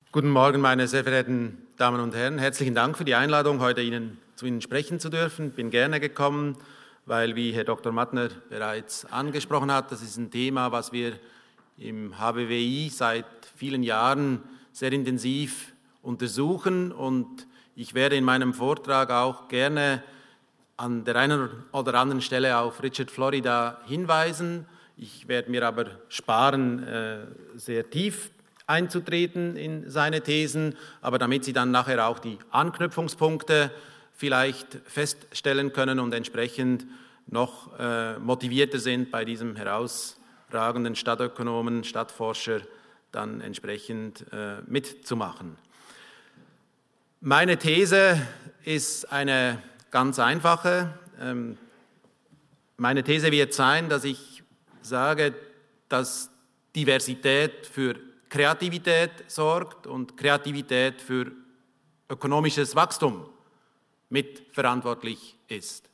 Guten Morgen, meine sehr verehrten Damen und Herren. Herzlichen Dank für die Einladung, heute zu Ihnen sprechen zu dürfen. Ich bin gerne gekommen, weil, wie Herr Dr. Mattner bereits angesprochen hat, das ist ein Thema, was wir im HBWI seit vielen Jahren sehr intensiv untersuchen. Und ich werde in meinem Vortrag auch gerne an der einen oder anderen Stelle auf Richard Florida hinweisen. Ich werde mir aber sparen, sehr tief einzutreten in seine Thesen, aber damit Sie dann nachher auch die Anknüpfungspunkte vielleicht feststellen können und entsprechend noch motivierter sind, bei diesem herausragenden Stadtökonomen, Stadtforscher dann entsprechend mitzumachen. Meine These ist eine ganz einfache. Meine These wird sein, dass ich sage, dass Diversität für Kreativität sorgt und Kreativität für ökonomisches Wachstum mitverantwortlich ist.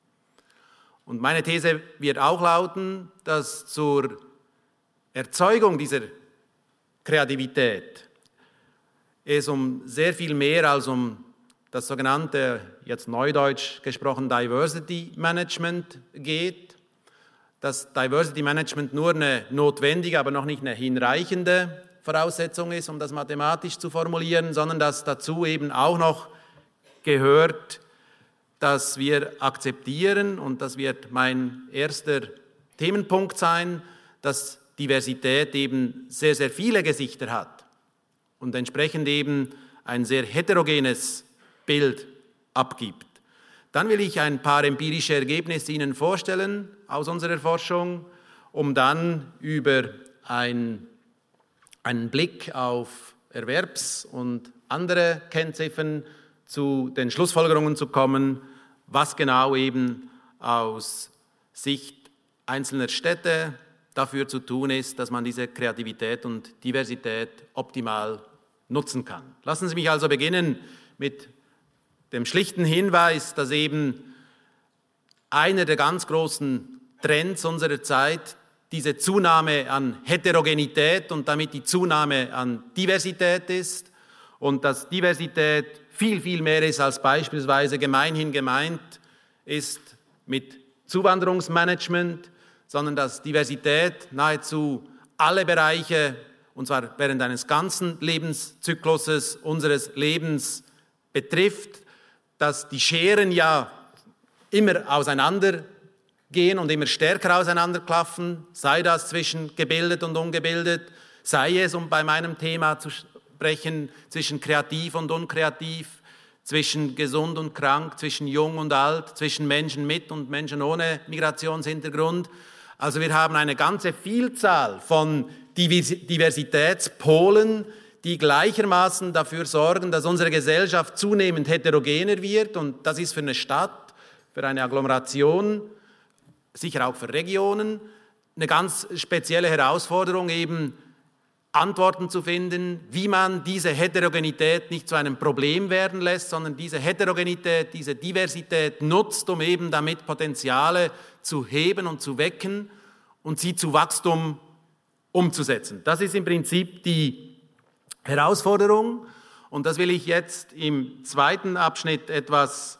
Und meine These wird auch lauten, dass zur Erzeugung dieser Kreativität es um sehr viel mehr als um das sogenannte, jetzt neudeutsch gesprochen, Diversity Management geht. Dass Diversity Management nur eine notwendige, aber noch nicht eine hinreichende Voraussetzung ist, um das mathematisch zu formulieren, sondern dass dazu eben auch noch gehört, dass wir akzeptieren, und das wird mein erster Themenpunkt sein, dass Diversität eben sehr, sehr viele Gesichter hat und entsprechend eben ein sehr heterogenes Bild abgibt. Dann will ich ein paar empirische Ergebnisse Ihnen vorstellen aus unserer Forschung, um dann über einen Blick auf Erwerbs- und andere Kennziffern zu den Schlussfolgerungen zu kommen, was genau eben aus Sicht einzelner Städte dafür zu tun ist, dass man diese Kreativität und Diversität optimal nutzen kann. Lassen Sie mich also beginnen mit dem schlichten Hinweis, dass eben einer der ganz großen Trends unserer Zeit diese Zunahme an Heterogenität und damit die Zunahme an Diversität ist und dass Diversität viel, viel mehr ist als beispielsweise gemeinhin gemeint ist mit Zuwanderungsmanagement, sondern dass Diversität nahezu alle Bereiche, und zwar während eines ganzen Lebenszykluses unseres Lebens betrifft, dass die Scheren ja immer auseinandergehen und immer stärker auseinanderklaffen, sei das zwischen gebildet und ungebildet, sei es, um bei meinem Thema zu sprechen, zwischen kreativ und unkreativ, zwischen gesund und krank, zwischen jung und alt, zwischen Menschen mit und Menschen ohne Migrationshintergrund. Also wir haben eine ganze Vielzahl von Diversitätspolen, die gleichermaßen dafür sorgen, dass unsere Gesellschaft zunehmend heterogener wird. Und das ist für eine Stadt, für eine Agglomeration, sicher auch für Regionen, eine ganz spezielle Herausforderung, eben Antworten zu finden, wie man diese Heterogenität nicht zu einem Problem werden lässt, sondern diese Heterogenität, diese Diversität nutzt, um eben damit Potenziale zu heben und zu wecken und sie zu Wachstum umzusetzen. Das ist im Prinzip die Herausforderung, und das will ich jetzt im zweiten Abschnitt etwas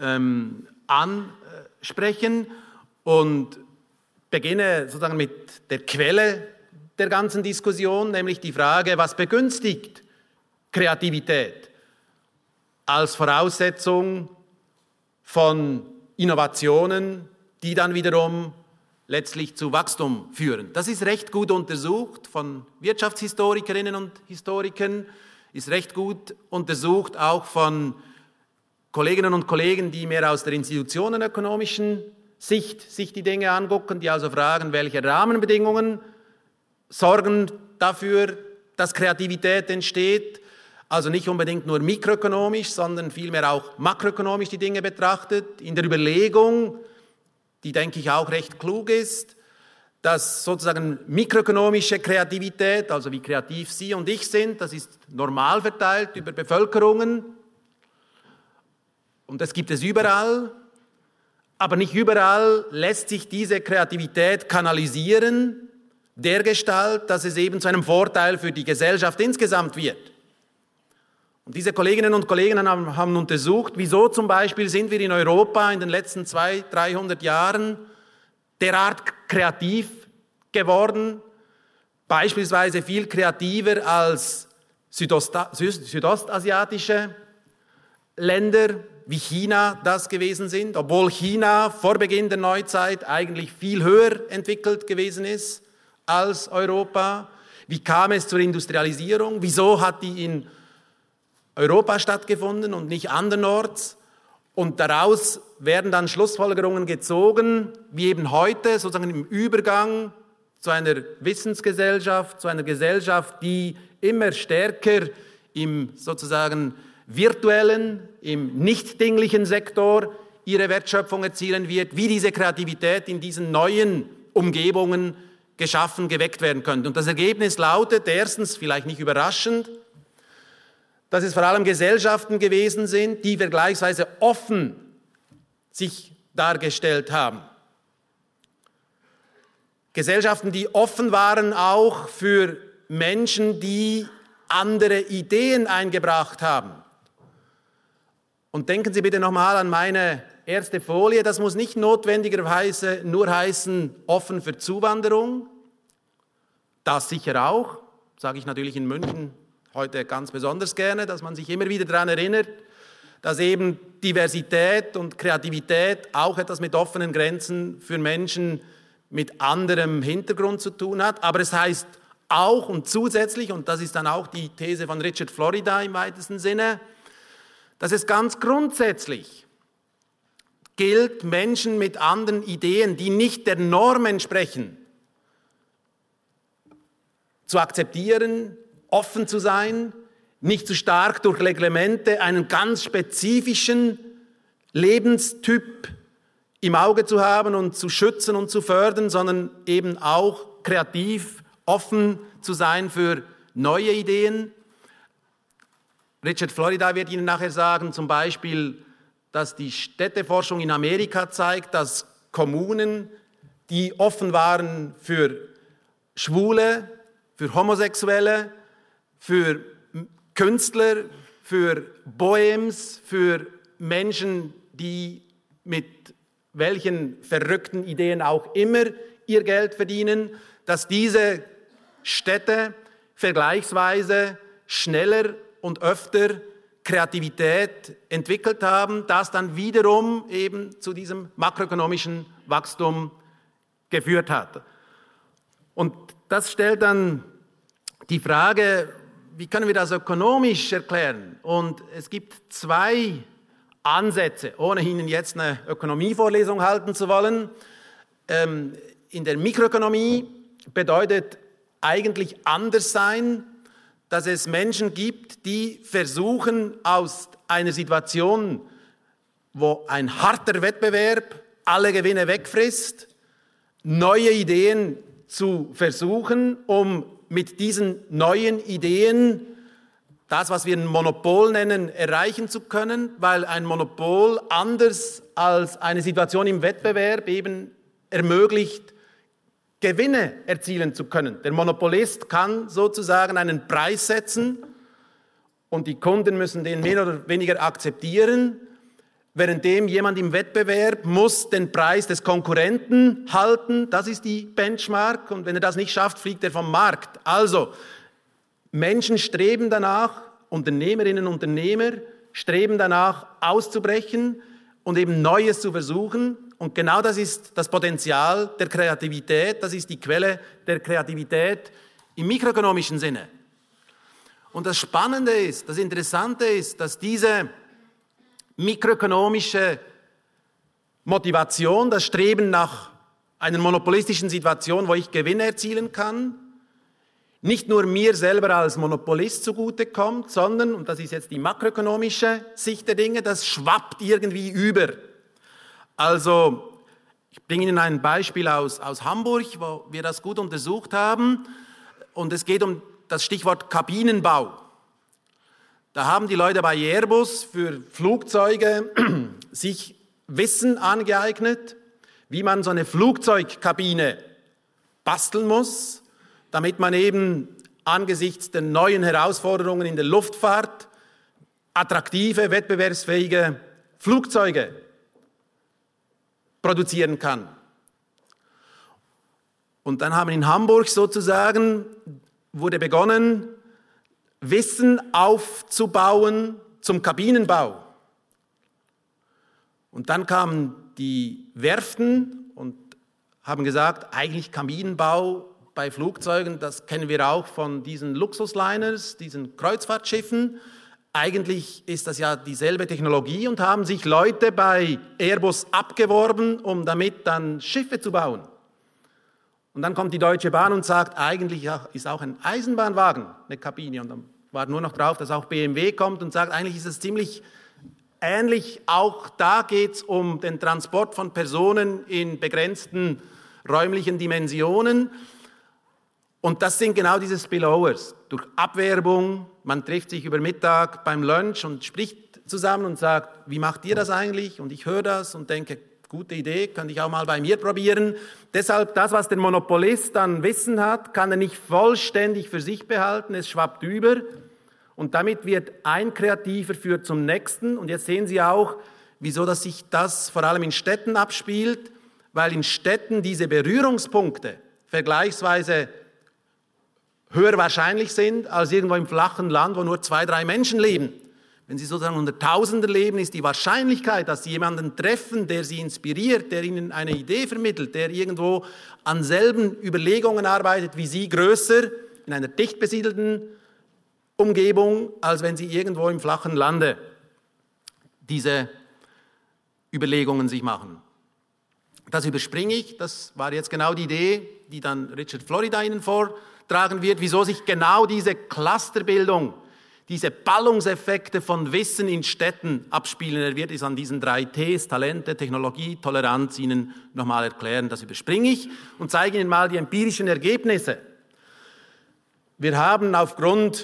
ansprechen und beginne sozusagen mit der Quelle der ganzen Diskussion, nämlich die Frage, was begünstigt Kreativität als Voraussetzung von Innovationen, die dann wiederum letztlich zu Wachstum führen. Das ist recht gut untersucht von Wirtschaftshistorikerinnen und Historikern, ist recht gut untersucht auch von Kolleginnen und Kollegen, die mehr aus der institutionenökonomischen Sicht sich die Dinge angucken, die also fragen, welche Rahmenbedingungen sorgen dafür, dass Kreativität entsteht. Also nicht unbedingt nur mikroökonomisch, sondern vielmehr auch makroökonomisch die Dinge betrachtet, in der Überlegung, die, denke ich, auch recht klug ist, dass sozusagen mikroökonomische Kreativität, also wie kreativ Sie und ich sind, das ist normal verteilt über Bevölkerungen und das gibt es überall, aber nicht überall lässt sich diese Kreativität kanalisieren, dergestalt, dass es eben zu einem Vorteil für die Gesellschaft insgesamt wird. Und diese Kolleginnen und Kollegen haben untersucht, wieso zum Beispiel sind wir in Europa in den letzten 200-300 Jahren derart kreativ geworden, beispielsweise viel kreativer als südostasiatische Länder wie China das gewesen sind, obwohl China vor Beginn der Neuzeit eigentlich viel höher entwickelt gewesen ist als Europa. Wie kam es zur Industrialisierung? Wieso hat die in Europa stattgefunden und nicht andernorts? Und daraus werden dann Schlussfolgerungen gezogen, wie eben heute, sozusagen im Übergang zu einer Wissensgesellschaft, zu einer Gesellschaft, die immer stärker im sozusagen virtuellen, im nicht-dinglichen Sektor ihre Wertschöpfung erzielen wird, wie diese Kreativität in diesen neuen Umgebungen geschaffen, geweckt werden könnte. Und das Ergebnis lautet, erstens, vielleicht nicht überraschend, dass es vor allem Gesellschaften gewesen sind, die vergleichsweise offen sich dargestellt haben. Gesellschaften, die offen waren auch für Menschen, die andere Ideen eingebracht haben. Und denken Sie bitte nochmal an meine erste Folie. Das muss nicht notwendigerweise nur heißen, offen für Zuwanderung. Das sicher auch, sage ich natürlich in München heute ganz besonders gerne, dass man sich immer wieder daran erinnert, dass eben Diversität und Kreativität auch etwas mit offenen Grenzen für Menschen mit anderem Hintergrund zu tun hat. Aber es heißt auch und zusätzlich, und das ist dann auch die These von Richard Florida im weitesten Sinne, dass es ganz grundsätzlich gilt, Menschen mit anderen Ideen, die nicht der Norm entsprechen, zu akzeptieren, offen zu sein, nicht zu stark durch Reglemente einen ganz spezifischen Lebenstyp im Auge zu haben und zu schützen und zu fördern, sondern eben auch kreativ, offen zu sein für neue Ideen. Richard Florida wird Ihnen nachher sagen, zum Beispiel, dass die Städteforschung in Amerika zeigt, dass Kommunen, die offen waren für Schwule, für Homosexuelle, für Künstler, für Bohems, für Menschen, die mit welchen verrückten Ideen auch immer ihr Geld verdienen, dass diese Städte vergleichsweise schneller und öfter Kreativität entwickelt haben, das dann wiederum eben zu diesem makroökonomischen Wachstum geführt hat. Und das stellt dann die Frage, wie können wir das ökonomisch erklären? Und es gibt zwei Ansätze, ohne Ihnen jetzt eine Ökonomievorlesung halten zu wollen. In der Mikroökonomie bedeutet eigentlich Anderssein, dass es Menschen gibt, die versuchen, aus einer Situation, wo ein harter Wettbewerb alle Gewinne wegfrisst, neue Ideen zu versuchen, um mit diesen neuen Ideen das, was wir ein Monopol nennen, erreichen zu können, weil ein Monopol anders als eine Situation im Wettbewerb eben ermöglicht, Gewinne erzielen zu können. Der Monopolist kann sozusagen einen Preis setzen und die Kunden müssen den mehr oder weniger akzeptieren, währenddem jemand im Wettbewerb muss den Preis des Konkurrenten halten. Das ist die Benchmark und wenn er das nicht schafft, fliegt er vom Markt. Also Menschen streben danach, Unternehmerinnen und Unternehmer streben danach auszubrechen und eben Neues zu versuchen. Und genau das ist das Potenzial der Kreativität, das ist die Quelle der Kreativität im mikroökonomischen Sinne. Und das Spannende ist, das Interessante ist, dass diese mikroökonomische Motivation, das Streben nach einer monopolistischen Situation, wo ich Gewinne erzielen kann, nicht nur mir selber als Monopolist zugutekommt, sondern, und das ist jetzt die makroökonomische Sicht der Dinge, das schwappt irgendwie über. Also, ich bringe Ihnen ein Beispiel aus Hamburg, wo wir das gut untersucht haben. Und es geht um das Stichwort Kabinenbau. Da haben die Leute bei Airbus für Flugzeuge sich Wissen angeeignet, wie man so eine Flugzeugkabine basteln muss, damit man eben angesichts der neuen Herausforderungen in der Luftfahrt attraktive, wettbewerbsfähige Flugzeuge produzieren kann. Und dann haben in Hamburg sozusagen, wurde begonnen, Wissen aufzubauen zum Kabinenbau. Und dann kamen die Werften und haben gesagt, eigentlich Kabinenbau bei Flugzeugen, das kennen wir auch von diesen Luxusliners, diesen Kreuzfahrtschiffen. Eigentlich ist das ja dieselbe Technologie und haben sich Leute bei Airbus abgeworben, um damit dann Schiffe zu bauen. Und dann kommt die Deutsche Bahn und sagt, eigentlich ist auch ein Eisenbahnwagen eine Kabine. Und dann war nur noch drauf, dass auch BMW kommt und sagt, eigentlich ist es ziemlich ähnlich. Auch da geht es um den Transport von Personen in begrenzten räumlichen Dimensionen. Und das sind genau diese Spillovers. Durch Abwerbung, man trifft sich über Mittag beim Lunch und spricht zusammen und sagt, wie macht ihr das eigentlich? Und ich höre das und denke, gute Idee, könnte ich auch mal bei mir probieren. Deshalb, das, was der Monopolist an Wissen hat, kann er nicht vollständig für sich behalten, es schwappt über. Und damit wird ein Kreativer führt zum nächsten. Und jetzt sehen Sie auch, wieso dass sich das vor allem in Städten abspielt, weil in Städten diese Berührungspunkte vergleichsweise höher wahrscheinlich sind als irgendwo im flachen Land, wo nur 2, 3 Menschen leben. Wenn Sie sozusagen unter Tausenden leben, ist die Wahrscheinlichkeit, dass Sie jemanden treffen, der Sie inspiriert, der Ihnen eine Idee vermittelt, der irgendwo an selben Überlegungen arbeitet wie Sie, größer in einer dicht besiedelten Umgebung, als wenn Sie irgendwo im flachen Lande diese Überlegungen sich machen. Das überspringe ich, das war jetzt genau die Idee, die dann Richard Florida Ihnen vortragen wird, wieso sich genau diese Clusterbildung, diese Ballungseffekte von Wissen in Städten abspielen. Er wird es an diesen 3 Ts, Talente, Technologie, Toleranz, Ihnen nochmal erklären. Das überspringe ich und zeige Ihnen mal die empirischen Ergebnisse. Wir haben aufgrund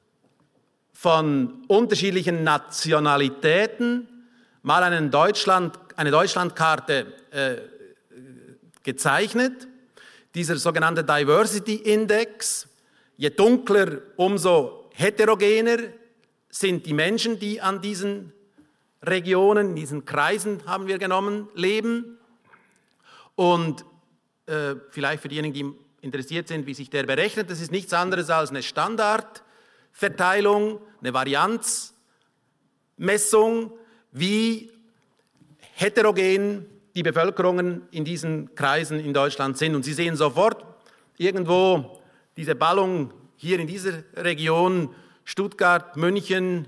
von unterschiedlichen Nationalitäten mal eine Deutschlandkarte gezeichnet. Dieser sogenannte Diversity Index, je dunkler, umso heterogener sind die Menschen, die an diesen Regionen, in diesen Kreisen, haben wir genommen, leben. Und vielleicht für diejenigen, die interessiert sind, wie sich der berechnet, das ist nichts anderes als eine Standardverteilung, eine Varianzmessung, wie heterogen die Bevölkerungen in diesen Kreisen in Deutschland sind. Und Sie sehen sofort irgendwo diese Ballung hier in dieser Region, Stuttgart, München,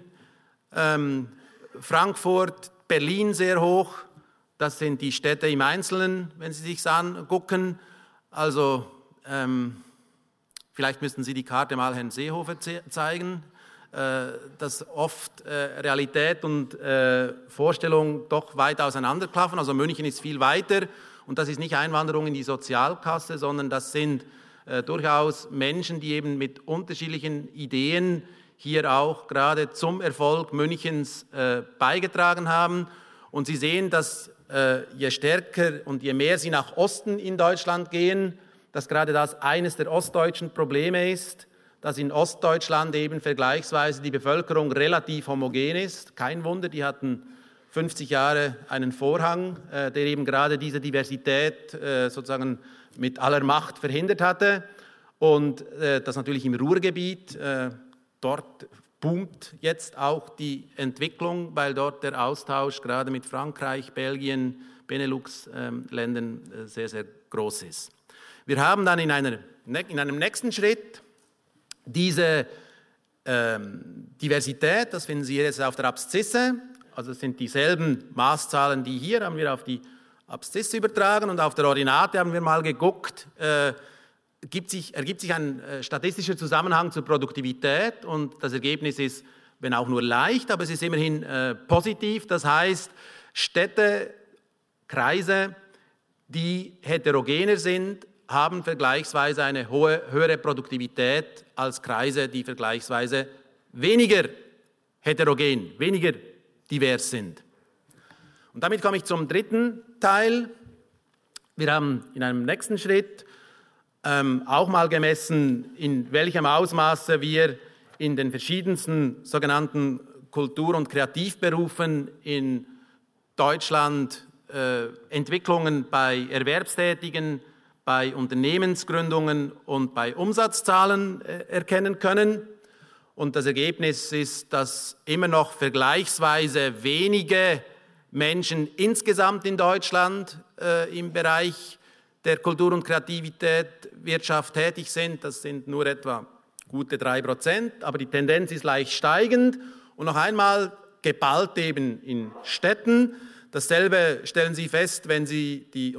Frankfurt, Berlin sehr hoch. Das sind die Städte im Einzelnen, wenn Sie sich angucken. Also vielleicht müssten Sie die Karte mal Herrn Seehofer zeigen, dass oft Realität und Vorstellung doch weit auseinanderklaffen. Also München ist viel weiter und das ist nicht Einwanderung in die Sozialkasse, sondern das sind durchaus Menschen, die eben mit unterschiedlichen Ideen hier auch gerade zum Erfolg Münchens beigetragen haben. Und Sie sehen, dass je stärker und je mehr Sie nach Osten in Deutschland gehen, dass gerade das eines der ostdeutschen Probleme ist, dass in Ostdeutschland eben vergleichsweise die Bevölkerung relativ homogen ist. Kein Wunder, die hatten 50 Jahre einen Vorhang, der eben gerade diese Diversität sozusagen mit aller Macht verhindert hatte. Und das natürlich im Ruhrgebiet, dort boomt jetzt auch die Entwicklung, weil dort der Austausch gerade mit Frankreich, Belgien, Benelux-Ländern sehr, sehr groß ist. Wir haben dann in einem nächsten Schritt diese Diversität, das finden Sie jetzt auf der Abszisse, also es sind dieselben Maßzahlen, die hier haben wir auf die Abszisse übertragen und auf der Ordinate haben wir mal geguckt, ergibt sich ein statistischer Zusammenhang zur Produktivität und das Ergebnis ist, wenn auch nur leicht, aber es ist immerhin positiv, das heißt Städte, Kreise, die heterogener sind, haben vergleichsweise eine höhere Produktivität als Kreise, die vergleichsweise weniger heterogen, weniger divers sind. Und damit komme ich zum dritten Teil. Wir haben in einem nächsten Schritt auch mal gemessen, in welchem Ausmaße wir in den verschiedensten sogenannten Kultur- und Kreativberufen in Deutschland Entwicklungen bei Erwerbstätigen, bei Unternehmensgründungen und bei Umsatzzahlen erkennen können. Und das Ergebnis ist, dass immer noch vergleichsweise wenige Menschen insgesamt in Deutschland im Bereich der Kultur- und Kreativität-Wirtschaft tätig sind. Das sind nur etwa gute 3%, aber die Tendenz ist leicht steigend. Und noch einmal geballt eben in Städten. Dasselbe stellen Sie fest, wenn Sie die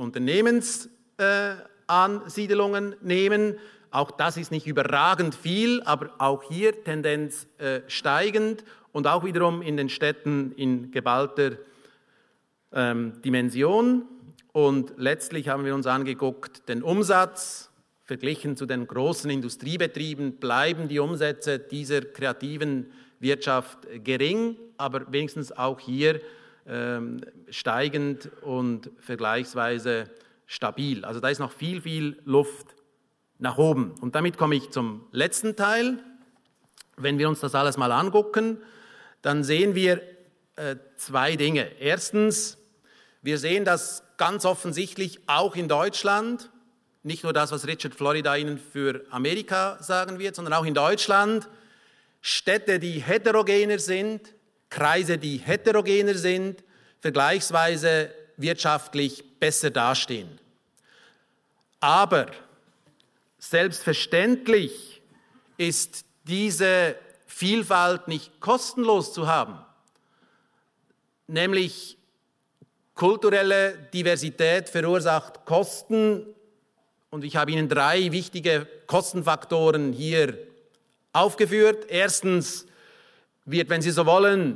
Unternehmensansiedelungen nehmen. Auch das ist nicht überragend viel, aber auch hier Tendenz steigend und auch wiederum in den Städten in geballter Dimension. Und letztlich haben wir uns angeguckt, den Umsatz. Verglichen zu den großen Industriebetrieben bleiben die Umsätze dieser kreativen Wirtschaft gering, aber wenigstens auch hier steigend und vergleichsweise stabil. Also da ist noch viel, viel Luft nach oben. Und damit komme ich zum letzten Teil. Wenn wir uns das alles mal angucken, dann sehen wir zwei Dinge. Erstens, wir sehen das ganz offensichtlich auch in Deutschland, nicht nur das, was Richard Florida Ihnen für Amerika sagen wird, sondern auch in Deutschland, Städte, die heterogener sind, Kreise, die heterogener sind, vergleichsweise wirtschaftlich besser dastehen. Aber selbstverständlich ist diese Vielfalt nicht kostenlos zu haben. Nämlich kulturelle Diversität verursacht Kosten. Und ich habe Ihnen 3 wichtige Kostenfaktoren hier aufgeführt. Erstens wird, wenn Sie so wollen,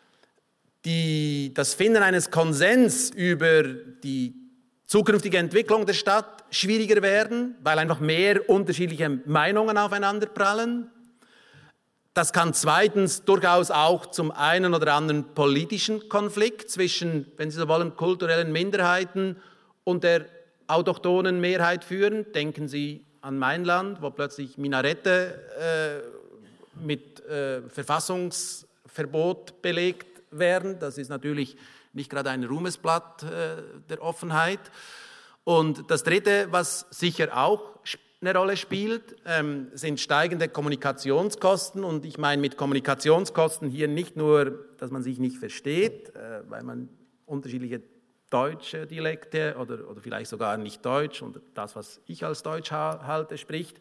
das Finden eines Konsens über die zukünftige Entwicklung der Stadt schwieriger werden, weil einfach mehr unterschiedliche Meinungen aufeinander prallen. Das kann zweitens durchaus auch zum einen oder anderen politischen Konflikt zwischen, wenn Sie so wollen, kulturellen Minderheiten und der autochthonen Mehrheit führen. Denken Sie an mein Land, wo plötzlich Minarette mit Verfassungsverbot belegt werden. Das ist natürlich nicht gerade ein Ruhmesblatt der Offenheit. Und das Dritte, was sicher auch eine Rolle spielt, sind steigende Kommunikationskosten. Und ich meine mit Kommunikationskosten hier nicht nur, dass man sich nicht versteht, weil man unterschiedliche deutsche Dialekte oder vielleicht sogar nicht Deutsch und das, was ich als Deutsch halte, spricht,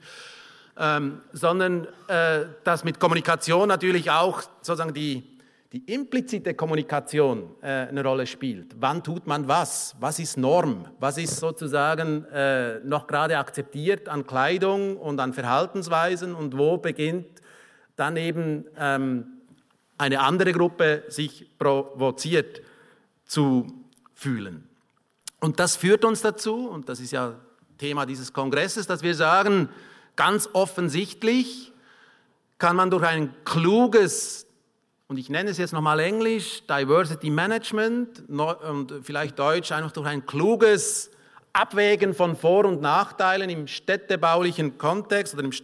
sondern dass mit Kommunikation natürlich auch sozusagen die implizite Kommunikation eine Rolle spielt. Wann tut man was? Was ist Norm? Was ist sozusagen noch gerade akzeptiert an Kleidung und an Verhaltensweisen und wo beginnt dann eben eine andere Gruppe sich provoziert zu fühlen? Und das führt uns dazu, und das ist ja Thema dieses Kongresses, dass wir sagen, ganz offensichtlich kann man durch ein kluges, und ich nenne es jetzt nochmal Englisch, Diversity Management und vielleicht Deutsch, einfach durch ein kluges Abwägen von Vor- und Nachteilen im städtebaulichen Kontext oder im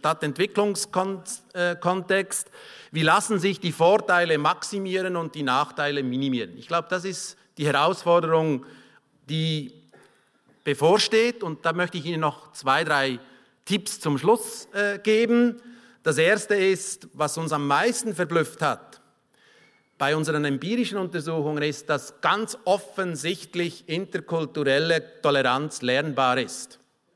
Stadtentwicklungskontext, wie lassen sich die Vorteile maximieren und die Nachteile minimieren. Ich glaube, das ist die Herausforderung, die bevorsteht, und da möchte ich Ihnen noch 2, 3 Tipps zum Schluss geben. Das erste ist, was uns am meisten verblüfft hat bei unseren empirischen Untersuchungen, ist, dass ganz offensichtlich interkulturelle Toleranz lernbar ist.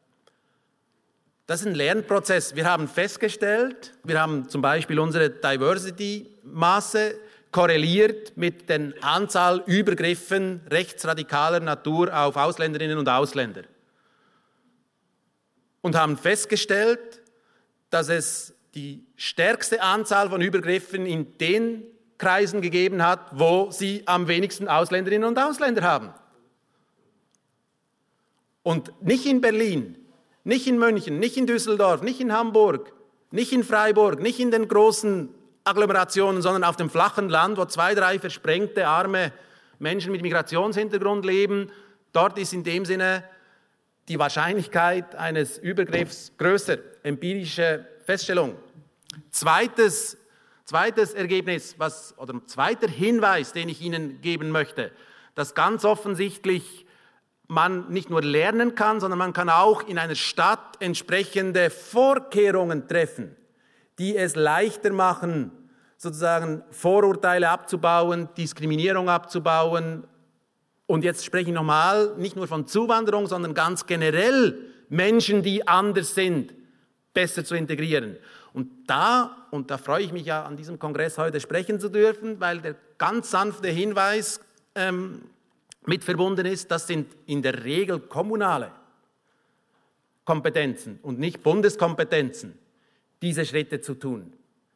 Das ist ein Lernprozess. Wir haben festgestellt, wir haben zum Beispiel unsere Diversity-Maße korreliert mit der Anzahl Übergriffen rechtsradikaler Natur auf Ausländerinnen und Ausländer. Und haben festgestellt, dass es die stärkste Anzahl von Übergriffen in den Kreisen gegeben hat, wo sie am wenigsten Ausländerinnen und Ausländer haben. Und nicht in Berlin, nicht in München, nicht in Düsseldorf, nicht in Hamburg, nicht in Freiburg, nicht in den großen Agglomerationen, sondern auf dem flachen Land, wo 2, 3 versprengte, arme Menschen mit Migrationshintergrund leben. Dort ist in dem Sinne die Wahrscheinlichkeit eines Übergriffs größer, empirische Feststellung. Zweites, Zweites Ergebnis, zweiter Hinweis, den ich Ihnen geben möchte, dass ganz offensichtlich man nicht nur lernen kann, sondern man kann auch in einer Stadt entsprechende Vorkehrungen treffen, die es leichter machen, sozusagen Vorurteile abzubauen, Diskriminierung abzubauen. Und jetzt spreche ich nochmal nicht nur von Zuwanderung, sondern ganz generell Menschen, die anders sind, besser zu integrieren. Und da freue ich mich ja, an diesem Kongress heute sprechen zu dürfen, weil der ganz sanfte Hinweis mit verbunden ist, das sind in der Regel kommunale Kompetenzen und nicht Bundeskompetenzen, diese Schritte zu tun.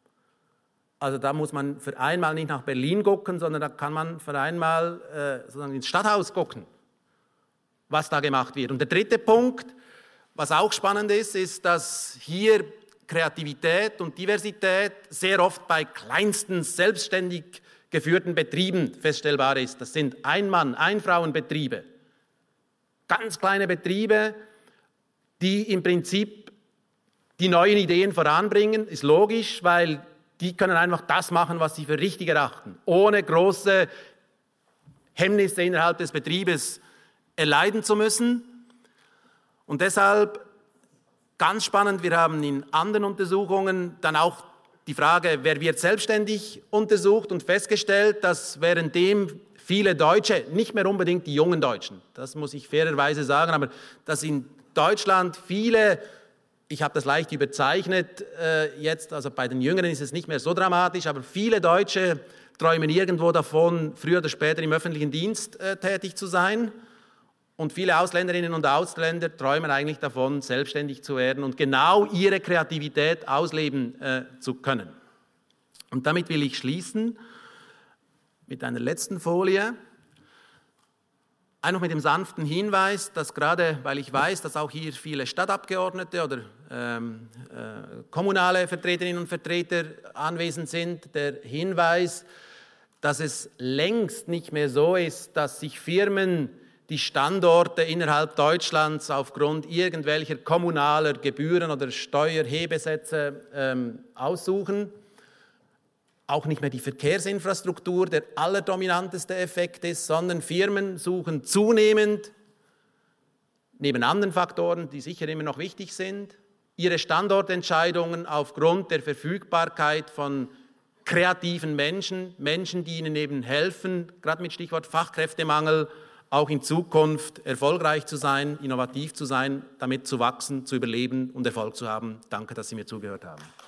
Also da muss man für einmal nicht nach Berlin gucken, sondern da kann man für einmal sozusagen ins Stadthaus gucken, was da gemacht wird. Und der dritte Punkt, was auch spannend ist, ist, dass hier Kreativität und Diversität sehr oft bei kleinsten selbstständig geführten Betrieben feststellbar ist. Das sind Ein-Mann-, Ein-Frauen-Betriebe. Ganz kleine Betriebe, die im Prinzip die neuen Ideen voranbringen, ist logisch, weil die können einfach das machen, was sie für richtig erachten, ohne große Hemmnisse innerhalb des Betriebes erleiden zu müssen. Und deshalb ganz spannend, wir haben in anderen Untersuchungen dann auch die Frage, wer wird selbstständig untersucht und festgestellt, dass währenddem viele Deutsche, nicht mehr unbedingt die jungen Deutschen, das muss ich fairerweise sagen, aber dass in Deutschland viele, ich habe das leicht überzeichnet jetzt, also bei den Jüngeren ist es nicht mehr so dramatisch, aber viele Deutsche träumen irgendwo davon, früher oder später im öffentlichen Dienst tätig zu sein. Und viele Ausländerinnen und Ausländer träumen eigentlich davon, selbstständig zu werden und genau ihre Kreativität ausleben zu können. Und damit will ich schließen mit einer letzten Folie. Einfach mit dem sanften Hinweis, dass gerade, weil ich weiß, dass auch hier viele Stadtabgeordnete oder kommunale Vertreterinnen und Vertreter anwesend sind, der Hinweis, dass es längst nicht mehr so ist, dass sich Firmen die Standorte innerhalb Deutschlands aufgrund irgendwelcher kommunaler Gebühren oder Steuerhebesätze aussuchen. Auch nicht mehr die Verkehrsinfrastruktur der allerdominanteste Effekt ist, sondern Firmen suchen zunehmend, neben anderen Faktoren, die sicher immer noch wichtig sind, ihre Standortentscheidungen aufgrund der Verfügbarkeit von kreativen Menschen, Menschen, die ihnen eben helfen, gerade mit Stichwort Fachkräftemangel, auch in Zukunft erfolgreich zu sein, innovativ zu sein, damit zu wachsen, zu überleben und Erfolg zu haben. Danke, dass Sie mir zugehört haben.